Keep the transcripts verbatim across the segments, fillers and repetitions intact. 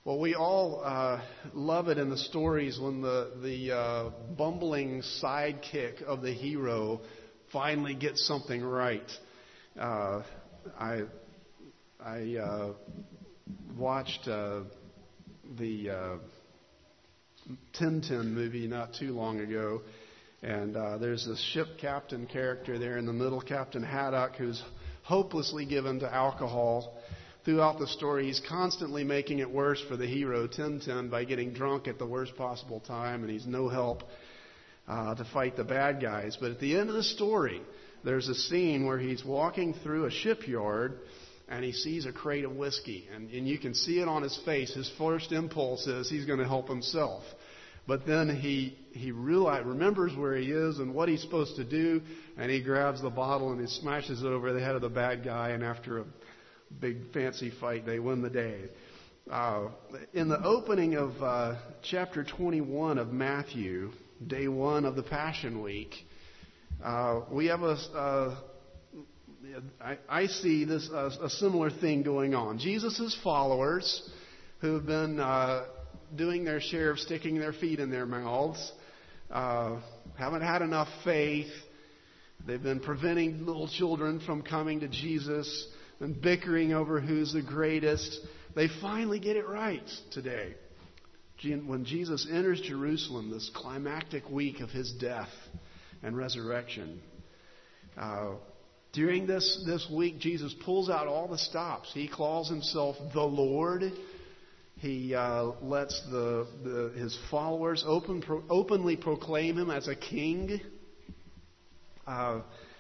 Well, we all uh, love it in the stories when the, the uh, bumbling sidekick of the hero finally gets something right. Uh, I I uh, watched uh, the uh, Tintin movie not too long ago, and uh, there's this ship captain character there in the middle, Captain Haddock, who's hopelessly given to alcohol. Throughout the story, he's constantly making it worse for the hero, Tintin, by getting drunk at the worst possible time, and he's no help uh, to fight the bad guys. But at the end of the story, there's a scene where he's walking through a shipyard, and he sees a crate of whiskey. And, and you can see it on his face. His first impulse is he's going to help himself. But then he he realize, remembers where he is and what he's supposed to do, and he grabs the bottle and he smashes it over the head of the bad guy, and after a big fancy fight, they win the day. Uh, in the opening of uh, chapter twenty-one of Matthew, day one of the Passion Week, uh, we have a, uh, I, I see this uh, a similar thing going on. Jesus' followers, who have been uh, doing their share of sticking their feet in their mouths, uh, haven't had enough faith. They've been preventing little children from coming to Jesus and bickering over who's the greatest. They finally get it right today. When Jesus enters Jerusalem, this climactic week of his death and resurrection, uh, during this, this week, Jesus pulls out all the stops. He calls himself the Lord. He uh, lets the, the his followers open, pro, openly proclaim him as a king. Uh,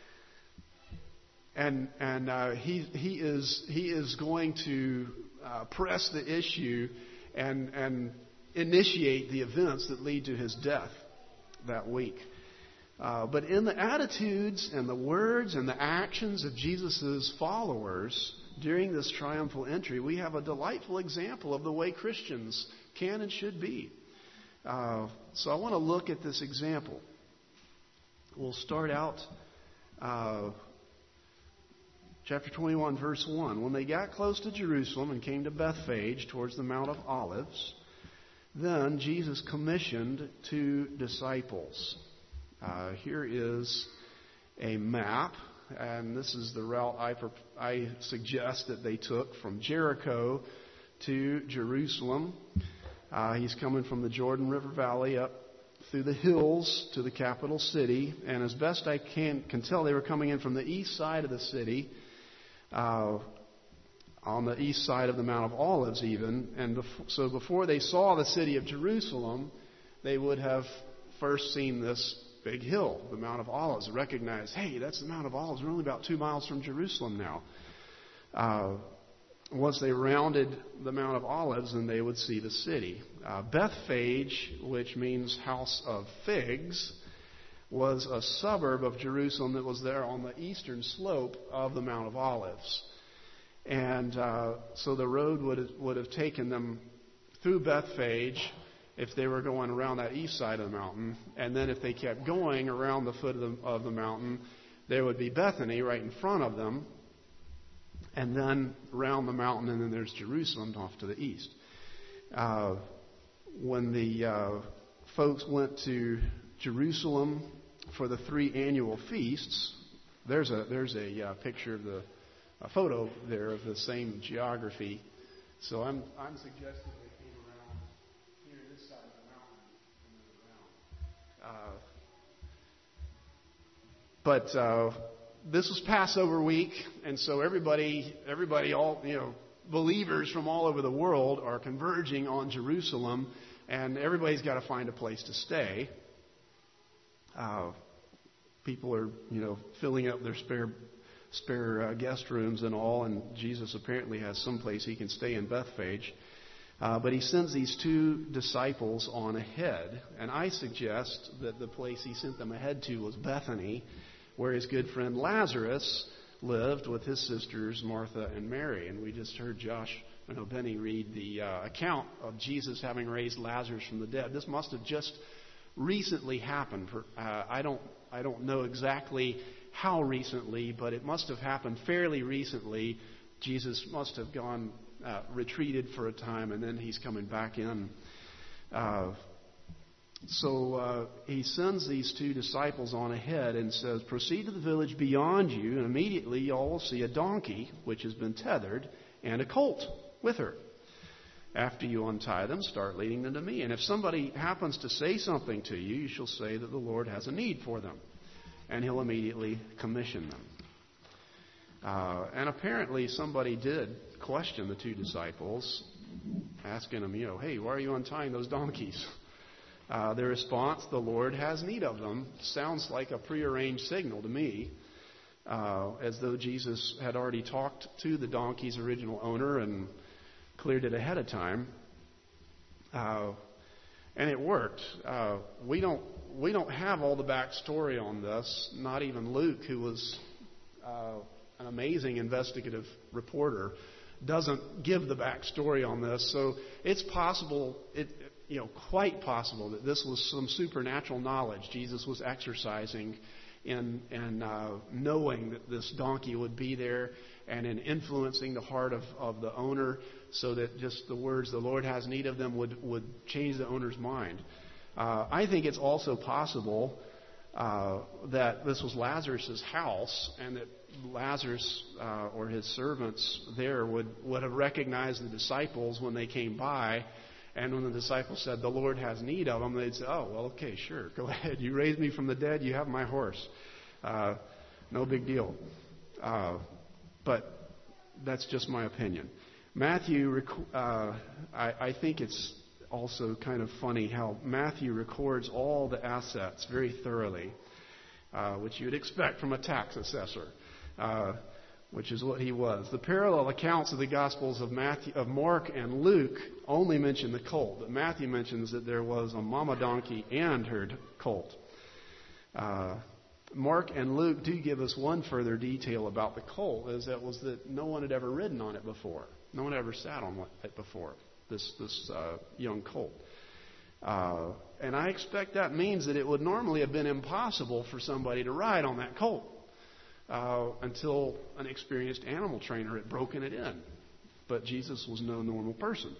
And and uh, he he is he is going to uh, press the issue and and initiate the events that lead to his death that week. Uh, but in the attitudes and the words and the actions of Jesus' followers during this triumphal entry, we have a delightful example of the way Christians can and should be. Uh, so I want to look at this example. We'll start out. Uh, Chapter twenty-one, verse one. When they got close to Jerusalem and came to Bethphage towards the Mount of Olives, then Jesus commissioned two disciples. Uh, here is a map, and this is the route I, I suggest that they took from Jericho to Jerusalem. Uh, he's coming from the Jordan River Valley up through the hills to the capital city, and as best I can, can tell, they were coming in from the east side of the city. Uh, on the east side of the Mount of Olives even. And bef- so before they saw the city of Jerusalem, they would have first seen this big hill, the Mount of Olives, recognized, hey, that's the Mount of Olives. We're only about two miles from Jerusalem now. Uh, once they rounded the Mount of Olives, then they would see the city. Uh, Bethphage, which means house of figs, was a suburb of Jerusalem that was there on the eastern slope of the Mount of Olives. And uh, so the road would have, would have taken them through Bethphage if they were going around that east side of the mountain. And then if they kept going around the foot of the, of the mountain, there would be Bethany right in front of them. And then around the mountain, and then there's Jerusalem off to the east. Uh, when the uh, folks went to Jerusalem for the three annual feasts, there's a there's a uh, picture of the a photo there of the same geography. So I'm I'm suggesting they came around here this side of the mountain and then around. Uh, but uh, this was Passover week, and so everybody everybody all you know believers from all over the world are converging on Jerusalem, and everybody's got to find a place to stay. Uh, people are, you know, filling up their spare spare uh, guest rooms and all, and Jesus apparently has some place he can stay in Bethphage. Uh, but he sends these two disciples on ahead, and I suggest that the place he sent them ahead to was Bethany, where his good friend Lazarus lived with his sisters Martha and Mary. And we just heard Josh, I know Benny, read the uh, account of Jesus having raised Lazarus from the dead. This must have just recently happened. For, uh, I don't I don't know exactly how recently, but it must have happened fairly recently. Jesus must have gone uh, retreated for a time, and then he's coming back in. Uh, so uh, he sends these two disciples on ahead and says, "Proceed to the village beyond you, and immediately you all will see a donkey which has been tethered and a colt with her. After you untie them, start leading them to me. And if somebody happens to say something to you, you shall say that the Lord has a need for them, and he'll immediately commission them." Uh, and apparently somebody did question the two disciples, asking them, you know, "Hey, why are you untying those donkeys?" Uh, their response, "The Lord has need of them," sounds like a prearranged signal to me, uh, as though Jesus had already talked to the donkey's original owner and cleared it ahead of time. Uh, and it worked. Uh, we don't we don't have all the backstory on this. Not even Luke, who was uh, an amazing investigative reporter, doesn't give the backstory on this. So it's possible, it you know, quite possible that this was some supernatural knowledge Jesus was exercising in, in uh, knowing that this donkey would be there, and in influencing the heart of, of the owner, so that just the words, "the Lord has need of them," would, would change the owner's mind. Uh, I think it's also possible uh, that this was Lazarus' house, and that Lazarus uh, or his servants there would, would have recognized the disciples when they came by. And when the disciples said, "The Lord has need of them," they'd say, "Oh, well, okay, sure, go ahead. You raised me from the dead. You have my horse. Uh, no big deal." Uh, but that's just my opinion. Matthew, uh, I, I think it's also kind of funny how Matthew records all the assets very thoroughly, uh, which you'd expect from a tax assessor. Uh, which is what he was. The parallel accounts of the Gospels of Matthew, of Mark and Luke only mention the colt, but Matthew mentions that there was a mama donkey and her colt. Uh, Mark and Luke do give us one further detail about the colt, is that was that no one had ever ridden on it before. No one had ever sat on it before, this, this uh, young colt. Uh, and I expect that means that it would normally have been impossible for somebody to ride on that colt. Uh, until an experienced animal trainer had broken it in. But Jesus was no normal person.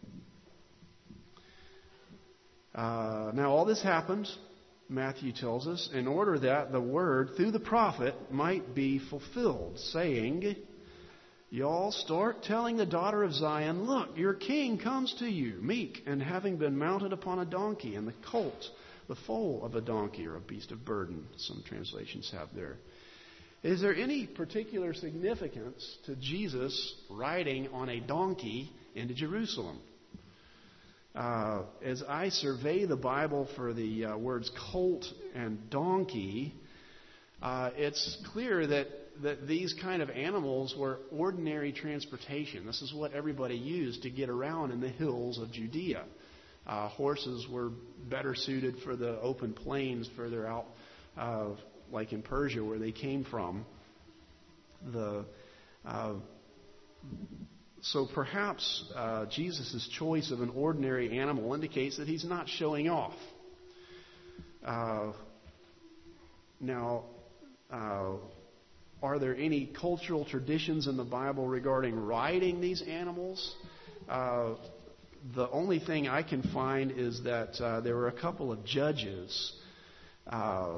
Uh, now, all this happened, Matthew tells us, in order that the word through the prophet might be fulfilled, saying, "Y'all start telling the daughter of Zion, look, your king comes to you, meek, and having been mounted upon a donkey, and the colt, the foal of a donkey," or a beast of burden, some translations have there. Is there any particular significance to Jesus riding on a donkey into Jerusalem? Uh, as I survey the Bible for the uh, words colt and donkey, uh, it's clear that, that these kind of animals were ordinary transportation. This is what everybody used to get around in the hills of Judea. Uh, horses were better suited for the open plains further out, uh, like in Persia, where they came from. The uh, so perhaps uh, Jesus' choice of an ordinary animal indicates that he's not showing off. Uh, now, uh, are there any cultural traditions in the Bible regarding riding these animals? Uh, the only thing I can find is that uh, there were a couple of judges, uh,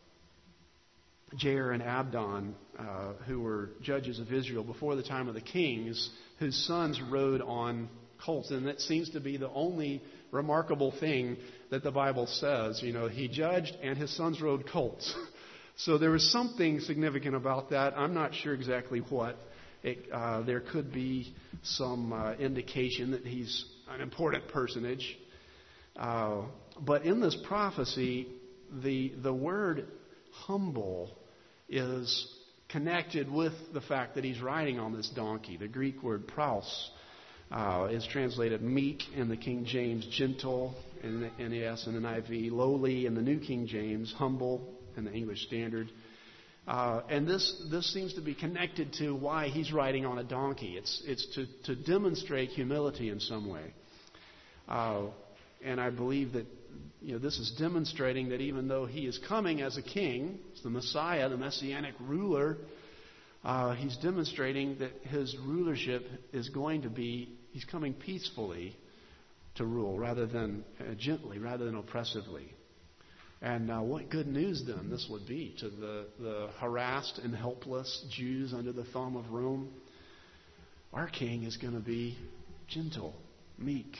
Jair and Abdon, uh, who were judges of Israel before the time of the kings, whose sons rode on colts. And that seems to be the only remarkable thing that the Bible says. You know, he judged and his sons rode colts. So there was something significant about that. I'm not sure exactly what. It, uh, there could be some uh, indication that he's an important personage. Uh, but in this prophecy, the the word humble is connected with the fact that he's riding on this donkey. The Greek word praus uh, is translated meek in the King James, gentle in the N A S and N I V, lowly in the New King James, humble in the English Standard. Uh, and this this seems to be connected to why he's riding on a donkey. It's it's to, to demonstrate humility in some way. Uh, and I believe that you know this is demonstrating that even though he is coming as a king, as the Messiah, the Messianic ruler, uh, he's demonstrating that his rulership is going to be, he's coming peacefully to rule rather than uh, gently, rather than oppressively. And uh, what good news then this would be to the, the harassed and helpless Jews under the thumb of Rome. Our king is going to be gentle, meek.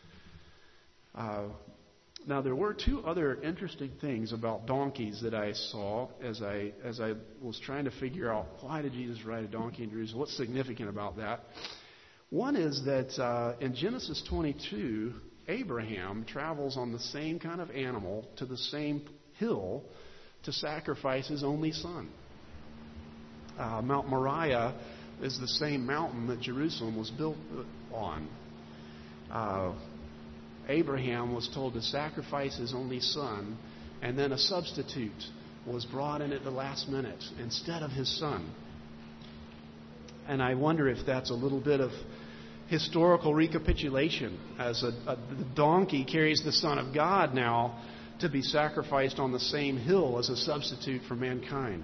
Uh, now there were two other interesting things about donkeys that I saw as I as I was trying to figure out why did Jesus ride a donkey in Jerusalem? What's significant about that? One is that uh, in Genesis twenty-two, Abraham travels on the same kind of animal to the same hill to sacrifice his only son. Uh, Mount Moriah is the same mountain that Jerusalem was built on. Uh, Abraham was told to sacrifice his only son, and then a substitute was brought in at the last minute instead of his son. And I wonder if that's a little bit of historical recapitulation, as a, a the donkey carries the Son of God now to be sacrificed on the same hill as a substitute for mankind.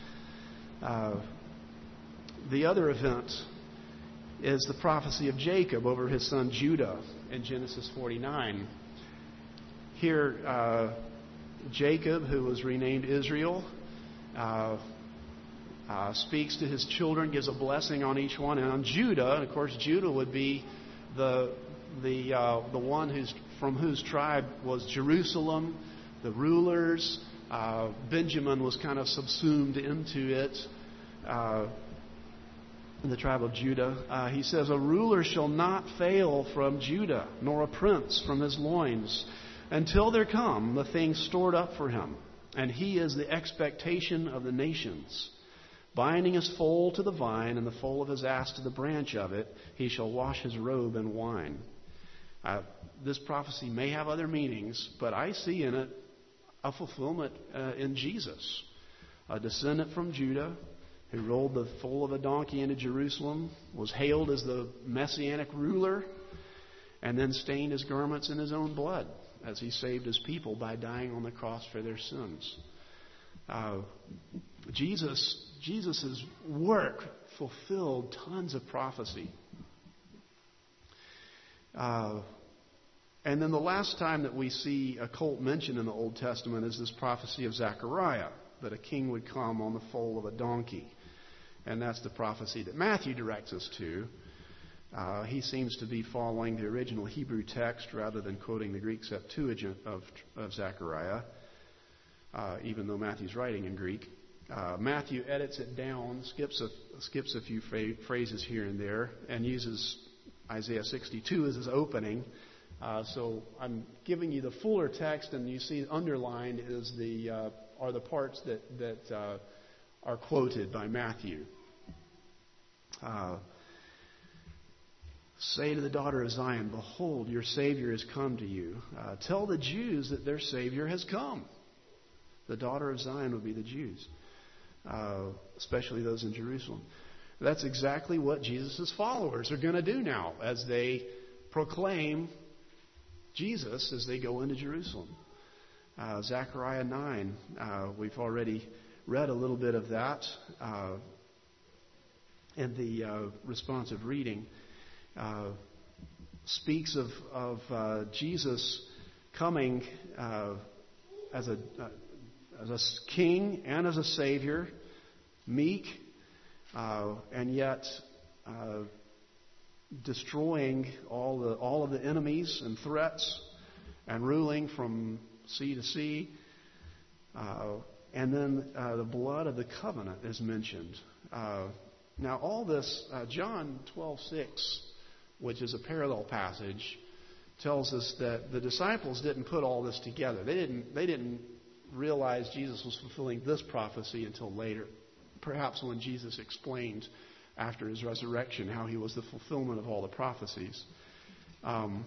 Uh, the other event is the prophecy of Jacob over his son Judah in Genesis forty-nine. Here, uh, Jacob, who was renamed Israel, uh, uh, speaks to his children, gives a blessing on each one, and on Judah. And of course, Judah would be the the uh, the one who's from whose tribe was Jerusalem, the rulers. Uh, Benjamin was kind of subsumed into it. Uh, in the tribe of Judah, uh, he says, "A ruler shall not fail from Judah, nor a prince from his loins, until there come the things stored up for him. And he is the expectation of the nations. Binding his foal to the vine, and the foal of his ass to the branch of it, he shall wash his robe in wine." Uh, this prophecy may have other meanings, but I see in it a fulfillment uh, in Jesus. A descendant from Judah, who rolled the foal of a donkey into Jerusalem, was hailed as the messianic ruler, and then stained his garments in his own blood as he saved his people by dying on the cross for their sins. Uh, Jesus, Jesus' work fulfilled tons of prophecy. Uh, and then the last time that we see a colt mentioned in the Old Testament is this prophecy of Zechariah, that a king would come on the foal of a donkey. And that's the prophecy that Matthew directs us to. Uh, he seems to be following the original Hebrew text rather than quoting the Greek Septuagint of, of Zechariah, uh, even though Matthew's writing in Greek. Uh, Matthew edits it down, skips a, skips a few fra- phrases here and there, and uses Isaiah sixty-two as his opening. Uh, so I'm giving you the fuller text, and you see underlined is the uh, are the parts that that uh, are quoted by Matthew. Uh, Say to the daughter of Zion, "Behold, your Savior has come to you." Uh, tell the Jews that their Savior has come. The daughter of Zion would be the Jews, uh, especially those in Jerusalem. That's exactly what Jesus' followers are going to do now as they proclaim Jesus as they go into Jerusalem. Uh, Zechariah nine, uh, we've already read a little bit of that uh, in the uh, responsive reading. Uh, speaks of, of uh, Jesus coming uh, as a uh, as a king and as a savior, meek, uh, and yet uh, destroying all the all of the enemies and threats, and ruling from sea to sea. Uh, and then uh, the blood of the covenant is mentioned. Uh, now, all this, uh, John twelve six, which is a parallel passage, tells us that the disciples didn't put all this together. They didn't they didn't realize Jesus was fulfilling this prophecy until later. Perhaps when Jesus explained after his resurrection how he was the fulfillment of all the prophecies. Um,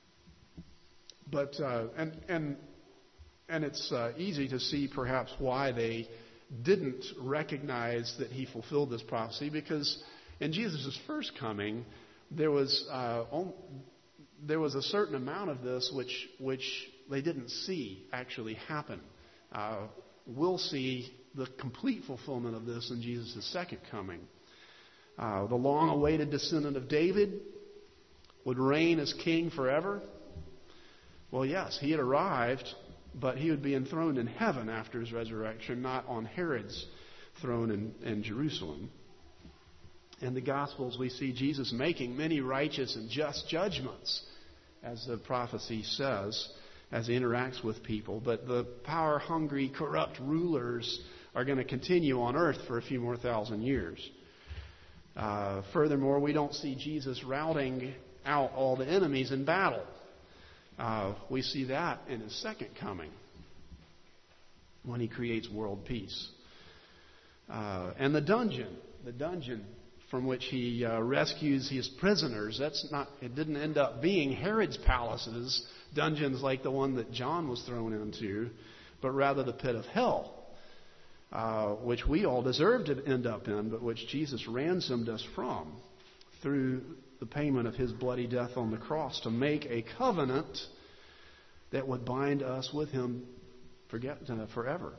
but uh, and and and it's uh, easy to see perhaps why they didn't recognize that he fulfilled this prophecy, because in Jesus' first coming, there was uh, on, there was a certain amount of this which which they didn't see actually happen. Uh, we'll see the complete fulfillment of this in Jesus' second coming. Uh, the long-awaited descendant of David would reign as king forever. Well, yes, he had arrived, but he would be enthroned in heaven after his resurrection, not on Herod's throne in, in Jerusalem. In the Gospels, we see Jesus making many righteous and just judgments, as the prophecy says, as he interacts with people. But the power-hungry, corrupt rulers are going to continue on earth for a few more thousand years. Uh, furthermore, we don't see Jesus routing out all the enemies in battle. Uh, we see that in his second coming, when he creates world peace. Uh, and the dungeon, the dungeon from which he uh, rescues his prisoners, that's not, it didn't end up being Herod's palaces, dungeons like the one that John was thrown into, but rather the pit of hell, uh, which we all deserve to end up in, but which Jesus ransomed us from through the payment of his bloody death on the cross to make a covenant that would bind us with him forget, uh, forever.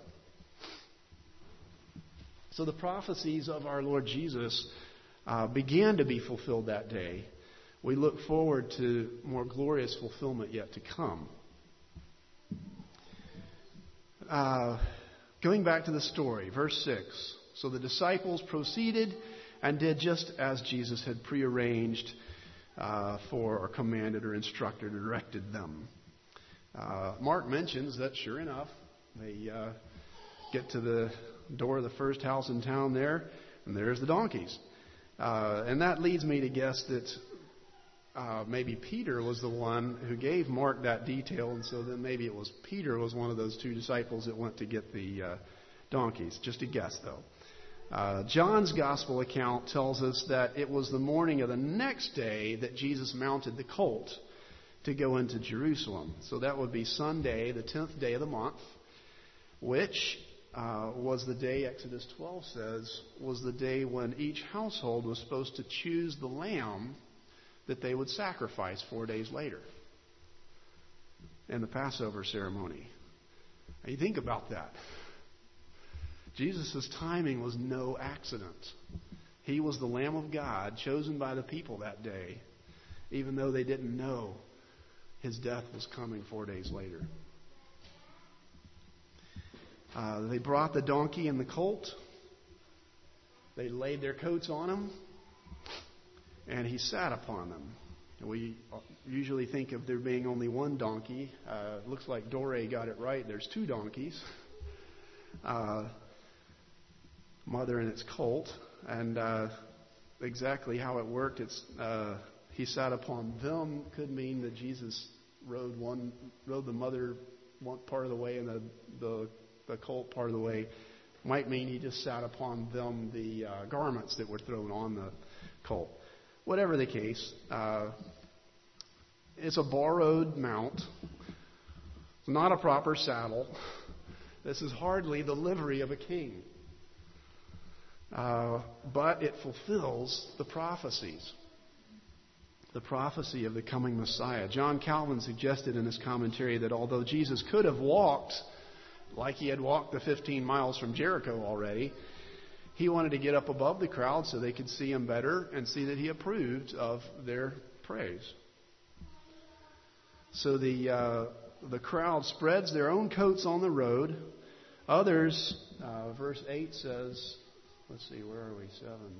So the prophecies of our Lord Jesus uh, began to be fulfilled that day. We look forward to more glorious fulfillment yet to come. Uh, going back to the story, verse six. So the disciples proceeded and did just as Jesus had prearranged uh, for, or commanded, or instructed, or directed them. Uh, Mark mentions that, sure enough, they uh, get to the door of the first house in town there, and there's the donkeys. Uh, and that leads me to guess that uh, maybe Peter was the one who gave Mark that detail, and so then maybe it was Peter was one of those two disciples that went to get the uh, donkeys. Just a guess, though. Uh, John's gospel account tells us that it was the morning of the next day that Jesus mounted the colt to go into Jerusalem. So that would be Sunday, the tenth day of the month, which uh, was the day, Exodus twelve says, was the day when each household was supposed to choose the lamb that they would sacrifice four days later in the Passover ceremony. Now you think about that. Jesus' timing was no accident. He was the Lamb of God chosen by the people that day, even though they didn't know his death was coming four days later. Uh, they brought the donkey and the colt. They laid their coats on him, and he sat upon them. And we usually think of there being only one donkey. Uh, it looks like Dore got it right. There's two donkeys. Uh, mother and its colt. And uh, exactly how it worked, it's uh, he sat upon them could mean that Jesus rode one, rode the mother one part of the way and the, the, the colt part of the way. Might mean he just sat upon them the uh, garments that were thrown on the colt. Whatever the case, uh, it's a borrowed mount. It's not a proper saddle. This is hardly the livery of a king. Uh, but it fulfills the prophecies. The prophecy of the coming Messiah. John Calvin suggested in his commentary that although Jesus could have walked like he had walked the fifteen miles from Jericho already, he wanted to get up above the crowd so they could see him better and see that he approved of their praise. So the uh, the crowd spreads their own coats on the road. Others, uh, verse eight says, let's see, where are we? Seven.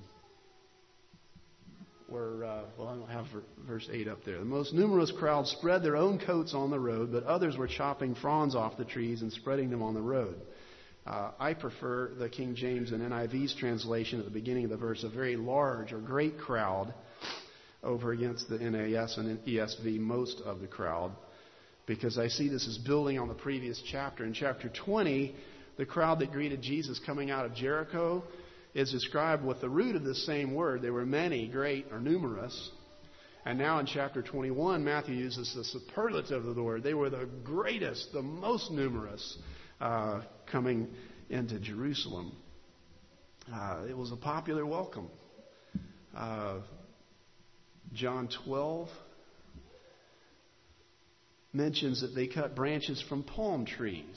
We're, uh, well, I don't have verse eight up there. The most numerous crowd spread their own coats on the road, but others were chopping fronds off the trees and spreading them on the road. Uh, I prefer the King James and N I V's translation at the beginning of the verse, a very large or great crowd, over against the N A S and E S V, most of the crowd, because I see this as building on the previous chapter. In chapter twenty, the crowd that greeted Jesus coming out of Jericho is described with the root of the same word. They were many, great, or numerous. And now in chapter twenty-one, Matthew uses the superlative of the word. They were the greatest, the most numerous, uh, coming into Jerusalem. Uh, it was a popular welcome. Uh, John twelve mentions that they cut branches from palm trees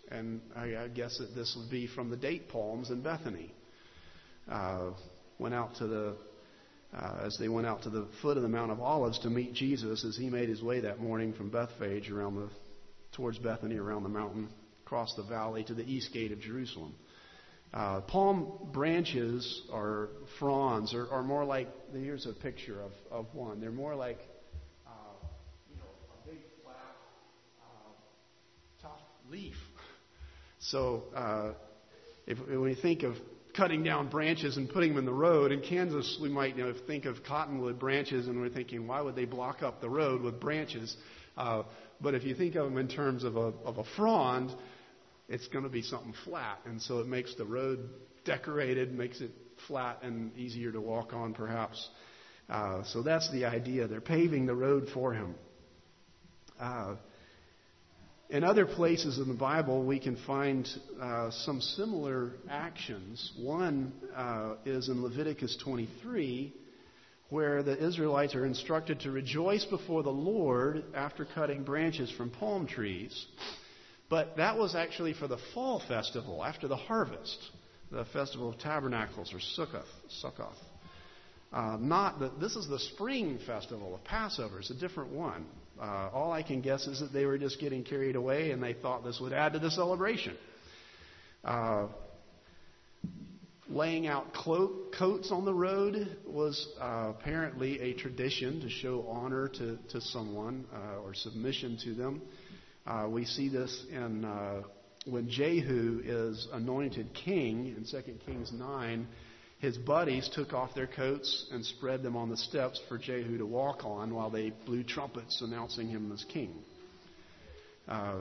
And I, I guess that this would be from the date palms in Bethany. Uh, went out to the, uh, as they went out to the foot of the Mount of Olives to meet Jesus as he made his way that morning from Bethphage around the, towards Bethany around the mountain, across the valley to the east gate of Jerusalem. Uh, palm branches or fronds are, are more like, here's a picture of, of one. They're more like, uh, you know, a big flat, uh, tough leaf. So uh, if, when you think of cutting down branches and putting them in the road, in Kansas we might, you know, think of cottonwood branches, and we're thinking, why would they block up the road with branches? Uh, but if you think of them in terms of a, of a frond, it's going to be something flat, and so it makes the road decorated, makes it flat and easier to walk on, perhaps. Uh, so that's the idea. They're paving the road for him. Uh, in other places in the Bible, we can find uh, some similar actions. One uh, is in Leviticus twenty-three, where the Israelites are instructed to rejoice before the Lord after cutting branches from palm trees. But that was actually for the fall festival, after the harvest, the festival of tabernacles, or Sukkoth. Sukkoth. Uh, not the, this is the spring festival of Passover. It's a different one. Uh, all I can guess is that they were just getting carried away, and they thought this would add to the celebration. Uh, laying out clo- coats on the road was uh, apparently a tradition to show honor to, to someone uh, or submission to them. Uh, we see this in uh, when Jehu is anointed king in Second Kings nine. His buddies took off their coats and spread them on the steps for Jehu to walk on while they blew trumpets announcing him as king. Uh,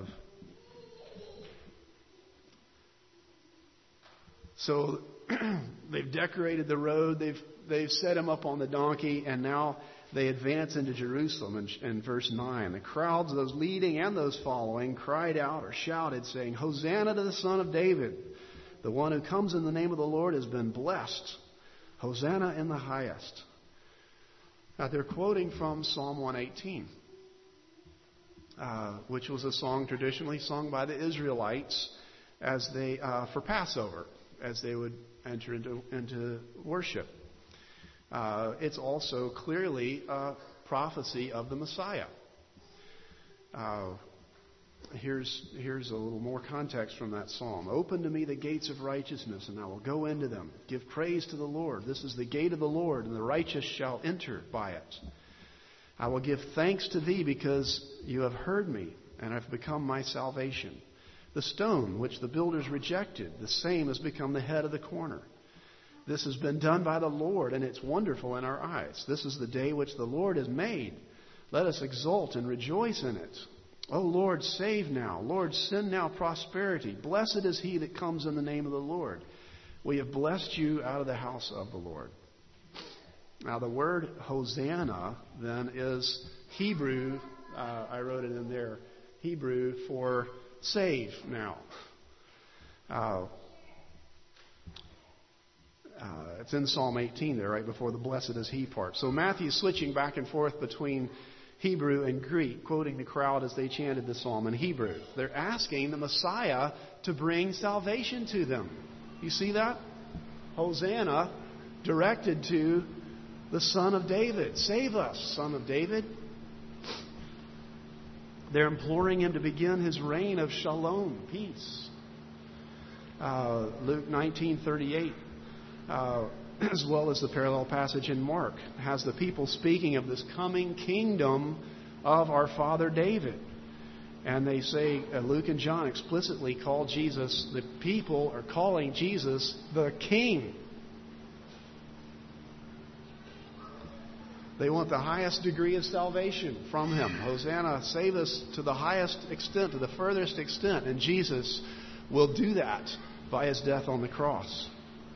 so they've decorated the road. They've they've set him up on the donkey, and now they advance into Jerusalem. In, in verse nine, the crowds, those leading and those following, cried out or shouted, saying, "Hosanna to the Son of David! The one who comes in the name of the Lord has been blessed. Hosanna in the highest." Now they're quoting from Psalm one eighteen, uh, which was a song traditionally sung by the Israelites as they uh, for Passover, as they would enter into, into worship. Uh, it's also clearly a prophecy of the Messiah. Uh, here's, here's a little more context from that psalm. "Open to me the gates of righteousness, and I will go into them. Give praise to the Lord. This is the gate of the Lord, and the righteous shall enter by it. I will give thanks to thee because you have heard me, and have become my salvation. The stone which the builders rejected, the same has become the head of the corner. This has been done by the Lord, and it's wonderful in our eyes. This is the day which the Lord has made. Let us exult and rejoice in it. O Lord, save now. Lord, send now prosperity. Blessed is he that comes in the name of the Lord. We have blessed you out of the house of the Lord." Now the word Hosanna then is Hebrew, uh, I wrote it in there, Hebrew for save now. Uh, Uh, it's in Psalm eighteen there, right before the blessed is he part. So Matthew's switching back and forth between Hebrew and Greek, quoting the crowd as they chanted the psalm in Hebrew. They're asking the Messiah to bring salvation to them. You see that? Hosanna directed to the Son of David. Save us, Son of David. They're imploring him to begin his reign of shalom, peace. Uh, Luke nineteen thirty-eight. Uh, as well as the parallel passage in Mark, has the people speaking of this coming kingdom of our father David. And they say, uh, Luke and John explicitly call Jesus, the people are calling Jesus the King. They want the highest degree of salvation from him. Hosanna, save us to the highest extent, to the furthest extent. And Jesus will do that by his death on the cross.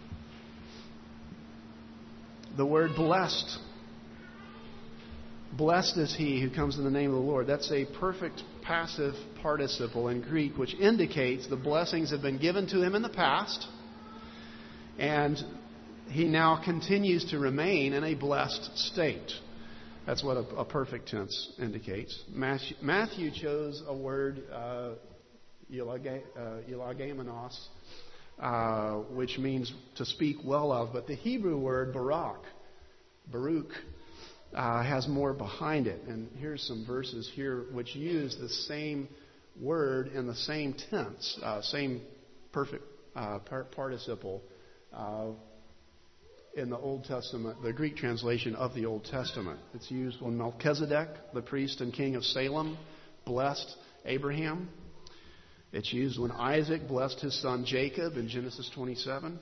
The word blessed. Blessed is he who comes in the name of the Lord. That's a perfect passive participle in Greek, which indicates the blessings have been given to him in the past, and he now continues to remain in a blessed state. That's what a, a perfect tense indicates. Matthew, Matthew chose a word uh, eulogamenos, uh, which means to speak well of. But the Hebrew word barak, Baruch, uh, has more behind it. And here's some verses here which use the same word in the same tense, uh, same perfect uh, participle uh, in the Old Testament, the Greek translation of the Old Testament. It's used when Melchizedek, the priest and king of Salem, blessed Abraham. It's used when Isaac blessed his son Jacob in Genesis twenty-seven.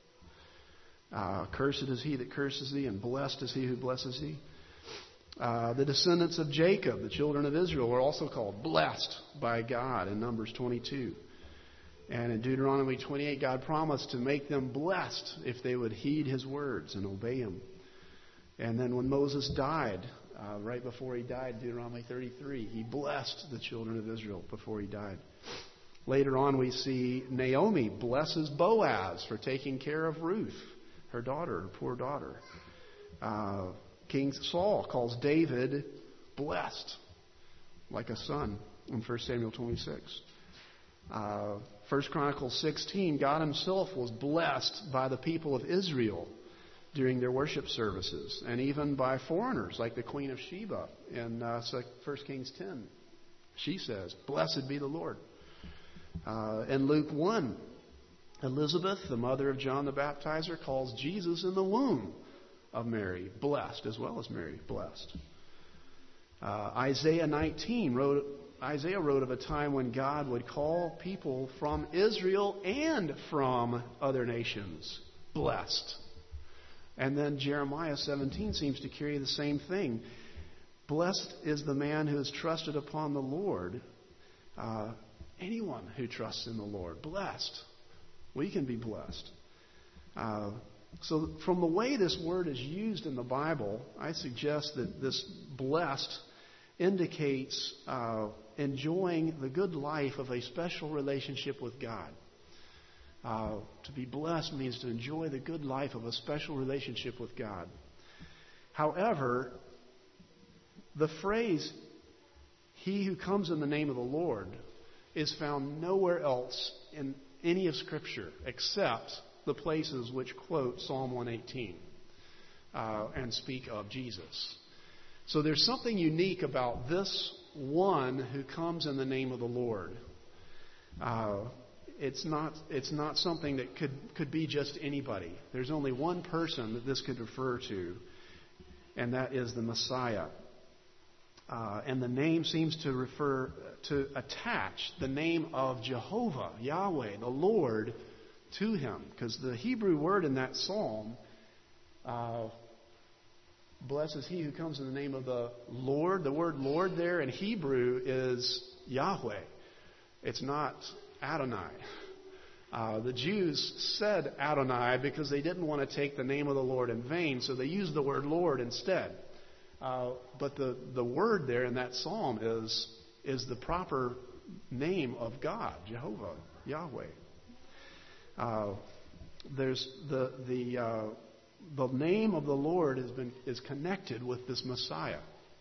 Uh, Cursed is he that curses thee, and blessed is he who blesses thee. Uh, the descendants of Jacob, the children of Israel, were also called blessed by God in Numbers twenty-two. And in Deuteronomy twenty-eight, God promised to make them blessed if they would heed His words and obey Him. And then when Moses died, uh, right before he died, Deuteronomy thirty-three, he blessed the children of Israel before he died. Later on, we see Naomi blesses Boaz for taking care of Ruth, her daughter, her poor daughter. Uh, King Saul calls David blessed, like a son, in First Samuel twenty-six. Uh, First Chronicles sixteen, God Himself was blessed by the people of Israel during their worship services, and even by foreigners like the Queen of Sheba in uh, First Kings ten. She says, "Blessed be the Lord." Uh, in Luke one, Elizabeth, the mother of John the Baptizer, calls Jesus in the womb of Mary blessed, as well as Mary blessed. Uh, Isaiah nineteen wrote. Isaiah wrote of a time when God would call people from Israel and from other nations blessed. And then Jeremiah seventeen seems to carry the same thing. Blessed is the man who has trusted upon the Lord. Uh, anyone who trusts in the Lord, blessed. We can be blessed. Uh, so from the way this word is used in the Bible, I suggest that this blessed indicates uh, enjoying the good life of a special relationship with God. Uh, to be blessed means to enjoy the good life of a special relationship with God. However, the phrase, "He who comes in the name of the Lord," is found nowhere else in any of Scripture except the places which quote Psalm one eighteen uh, and speak of Jesus. So there's something unique about this one who comes in the name of the Lord. Uh, it's not it's not something that could, could be just anybody. There's only one person that this could refer to, and that is the Messiah. Uh, and the name seems to refer to attach the name of Jehovah, Yahweh, the Lord, to him. Because the Hebrew word in that psalm, uh, blessed is he who comes in the name of the Lord. The word Lord there in Hebrew is Yahweh. It's not Adonai. Uh, the Jews said Adonai because they didn't want to take the name of the Lord in vain, so they used the word Lord instead. Uh, but the, the word there in that psalm is, is the proper name of God, Jehovah, Yahweh. Uh, there's the the uh, the name of the Lord has been is connected with this Messiah.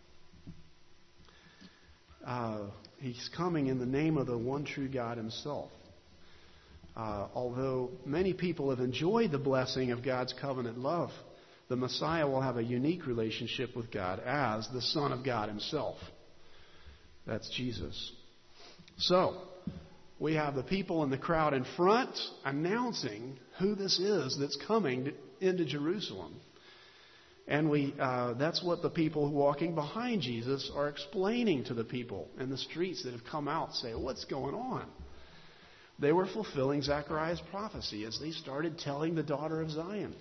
Uh, he's coming in the name of the one true God Himself. Uh, although many people have enjoyed the blessing of God's covenant love, the Messiah will have a unique relationship with God as the Son of God Himself. That's Jesus. So, we have the people in the crowd in front announcing who this is that's coming to, into Jerusalem. And we uh, that's what the people walking behind Jesus are explaining to the people in the streets that have come out, say, what's going on? They were fulfilling Zechariah's prophecy as they started telling the daughter of Zion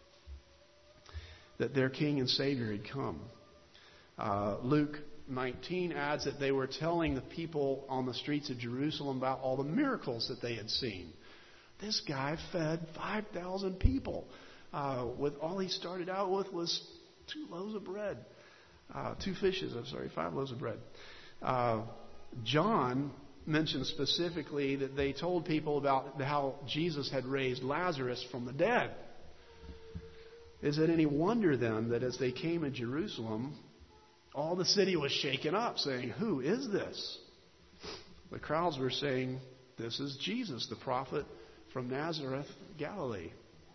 that their King and Savior had come. Uh, Luke nineteen adds that they were telling the people on the streets of Jerusalem about all the miracles that they had seen. This guy fed five thousand people. Uh, with all he started out with was two loaves of bread. Uh, two fishes, I'm sorry, five loaves of bread. Uh, John mentioned specifically that they told people about how Jesus had raised Lazarus from the dead. Is it any wonder then that as they came in Jerusalem, all the city was shaken up, saying, who is this? The crowds were saying, This is Jesus, the prophet from Nazareth, Galilee.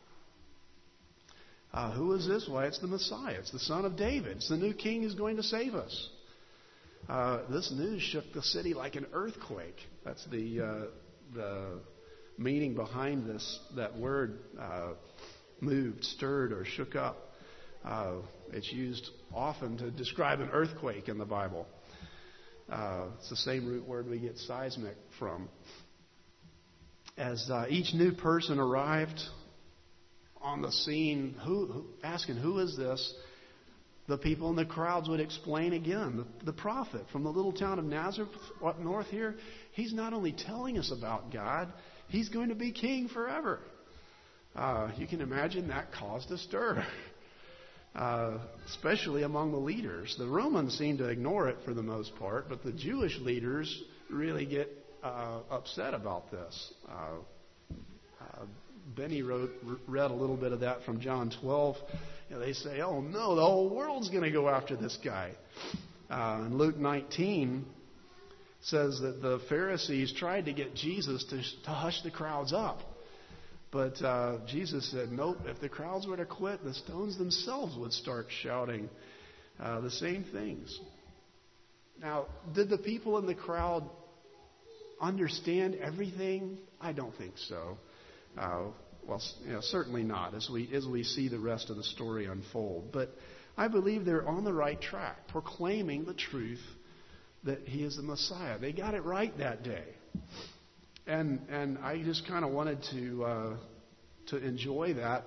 Uh, who is this? Why, it's the Messiah. It's the son of David. It's the new king who's going to save us. Uh, this news shook the city like an earthquake. That's the uh, the meaning behind this. That word, uh, moved, stirred, or shook up. Uh, it's used often to describe an earthquake in the Bible. Uh, it's the same root word we get seismic from. As uh, each new person arrived on the scene, who, who, asking, who is this? The people in the crowds would explain again. The, the prophet from the little town of Nazareth up north here, he's not only telling us about God, he's going to be king forever. Uh, you can imagine that caused a stir, uh, especially among the leaders. The Romans seem to ignore it for the most part, but the Jewish leaders really get uh, upset about this. Uh, uh, Benny wrote, read a little bit of that from John twelve. You know, they say, oh no, the whole world's going to go after this guy. Uh, and Luke nineteen says that the Pharisees tried to get Jesus to, to hush the crowds up. But uh, Jesus said, nope, if the crowds were to quit, the stones themselves would start shouting uh, the same things. Now, did the people in the crowd understand everything? I don't think so. Uh, well, you know, certainly not, as we as we see the rest of the story unfold. But I believe they're on the right track, proclaiming the truth that He is the Messiah. They got it right that day, and and I just kind of wanted to uh, to enjoy that.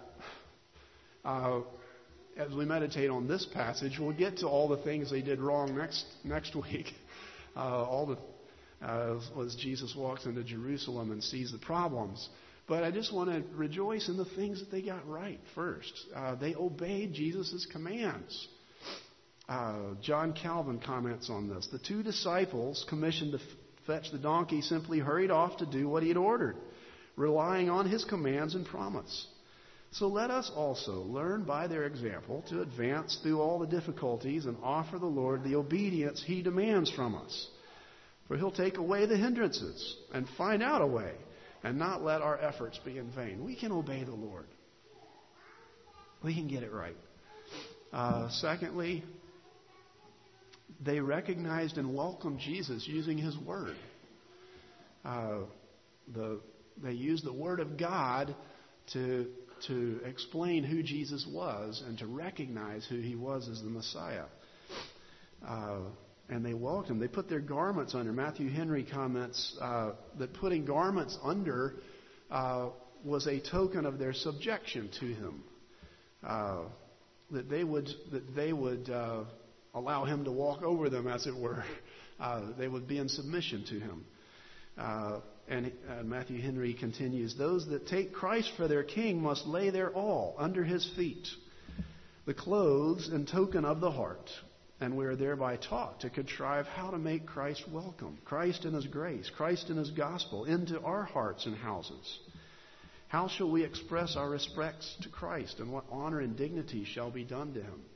Uh, as we meditate on this passage, we'll get to all the things they did wrong next next week. Uh, all the uh, as Jesus walks into Jerusalem and sees the problems. But I just want to rejoice in the things that they got right first. Uh, they obeyed Jesus' commands. Uh, John Calvin comments on this. The two disciples commissioned to f- fetch the donkey simply hurried off to do what he had ordered, relying on his commands and promise. So let us also learn by their example to advance through all the difficulties and offer the Lord the obedience He demands from us. For He'll take away the hindrances and find out a way, and not let our efforts be in vain. We can obey the Lord. We can get it right. Uh, secondly, they recognized and welcomed Jesus using His Word. Uh, the, they used the Word of God to, to explain who Jesus was and to recognize who He was as the Messiah. Uh, And they welcomed him. They put their garments under. Matthew Henry comments uh, that putting garments under uh, was a token of their subjection to him. Uh, that they would that they would uh, allow him to walk over them, as it were. Uh, they would be in submission to him. Uh, and uh, Matthew Henry continues, those that take Christ for their king must lay their all under His feet. The clothes in token of the heart. And we are thereby taught to contrive how to make Christ welcome, Christ in His grace, Christ in His gospel, into our hearts and houses. How shall we express our respects to Christ, and what honor and dignity shall be done to Him?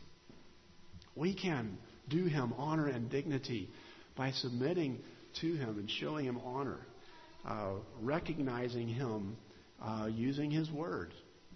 We can do Him honor and dignity by submitting to Him and showing Him honor, uh, recognizing Him uh, using His Word.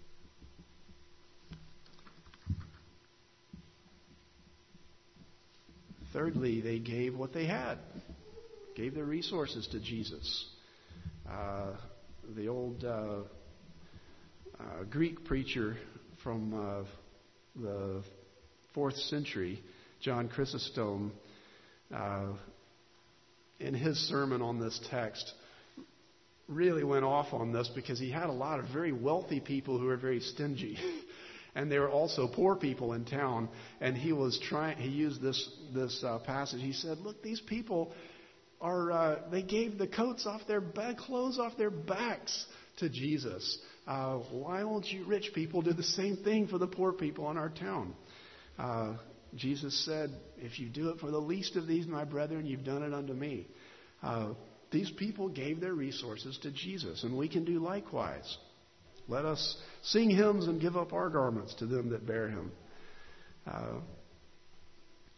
Thirdly, they gave what they had, gave their resources to Jesus. Uh, the old uh, uh, Greek preacher from uh, the fourth century, John Chrysostom, uh, in his sermon on this text, really went off on this because he had a lot of very wealthy people who were very stingy. And there were also poor people in town, and he was trying. He used this this uh, passage. He said, "Look, these people are. Uh, they gave the coats off their back, clothes off their backs to Jesus. Uh, why won't you rich people do the same thing for the poor people in our town?" Uh, Jesus said, "If you do it for the least of these, my brethren, you've done it unto me." Uh, these people gave their resources to Jesus, and we can do likewise. Let us sing hymns and give up our garments to them that bear Him. Uh,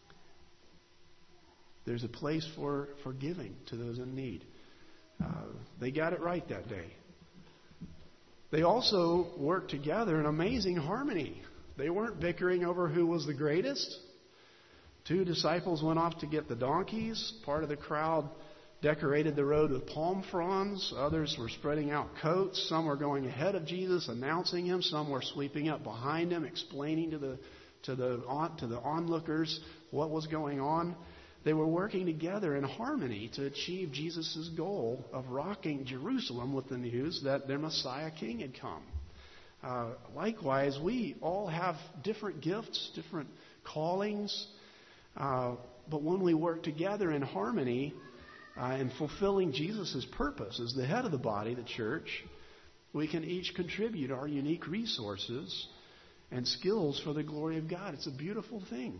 there's a place for, for giving to those in need. Uh, They got it right that day. They also worked together in amazing harmony. They weren't bickering over who was the greatest. Two disciples went off to get the donkeys. Part of the crowd decorated the road with palm fronds. Others were spreading out coats. Some were going ahead of Jesus, announcing him. Some were sweeping up behind him, explaining to the to the on, to the onlookers what was going on. They were working together in harmony to achieve Jesus' goal of rocking Jerusalem with the news that their Messiah King had come. Uh, likewise, we all have different gifts, different callings, uh, but when we work together in harmony uh, in fulfilling Jesus' purpose as the head of the body, the church, we can each contribute our unique resources and skills for the glory of God. It's a beautiful thing.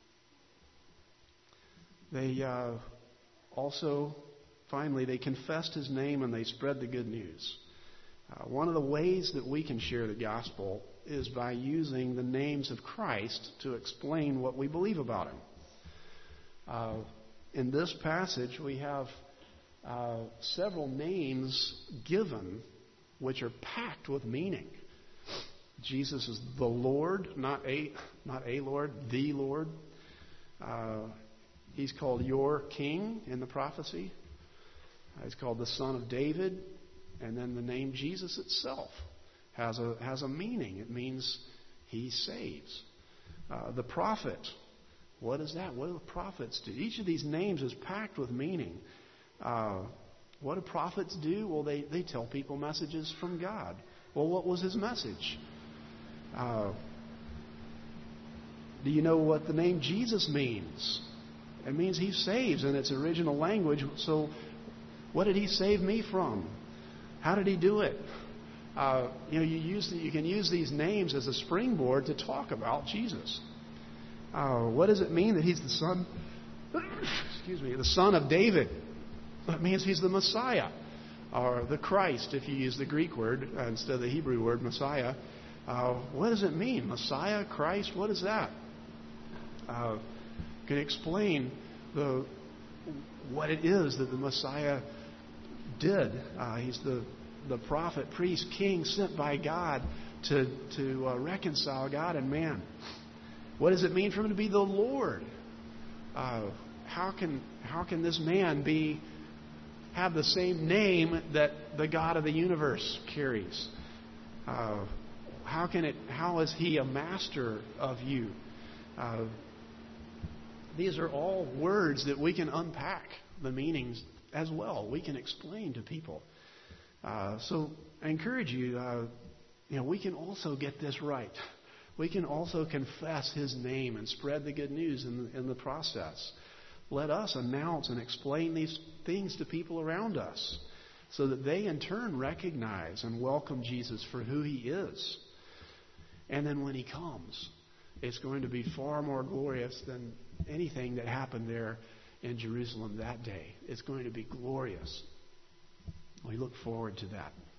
They uh, also, finally, they confessed his name and they spread the good news. Uh, one of the ways that we can share the gospel is by using the names of Christ to explain what we believe about him. Uh, in this passage, we have uh, several names given which are packed with meaning. Jesus is the Lord, not a, not a Lord, the Lord. Uh, He's called your King in the prophecy. He's called the Son of David. And then the name Jesus itself has a has a meaning. It means he saves. Uh, the prophet. What is that? What do the prophets do? Each of these names is packed with meaning. Uh, what do prophets do? Well, they, they tell people messages from God. Well, what was his message? Uh, do you know what the name Jesus means? It means he saves in its original language. So what did he save me from? How did he do it? Uh, you know, you use the, you can use these names as a springboard to talk about Jesus. Uh, what does it mean that he's the son? Excuse me, the son of David. That means he's the Messiah, or the Christ, if you use the Greek word uh, instead of the Hebrew word Messiah. Uh, what does it mean? Messiah, Christ. What is that? Uh, can explain the what it is that the Messiah did. Uh, he's the the prophet, priest, king sent by God to to uh, reconcile God and man. What does it mean for him to be the Lord? Uh, how can how can this man be have the same name that the God of the universe carries? Uh, how can it? How is he a master of you? Uh, These are all words that we can unpack the meanings as well. We can explain to people. Uh, so I encourage you, uh, you know, we can also get this right. We can also confess his name and spread the good news in the, in the process. Let us announce and explain these things to people around us so that they in turn recognize and welcome Jesus for who he is. And then when he comes, it's going to be far more glorious than anything that happened there in Jerusalem that day. It's going to be glorious. We look forward to that.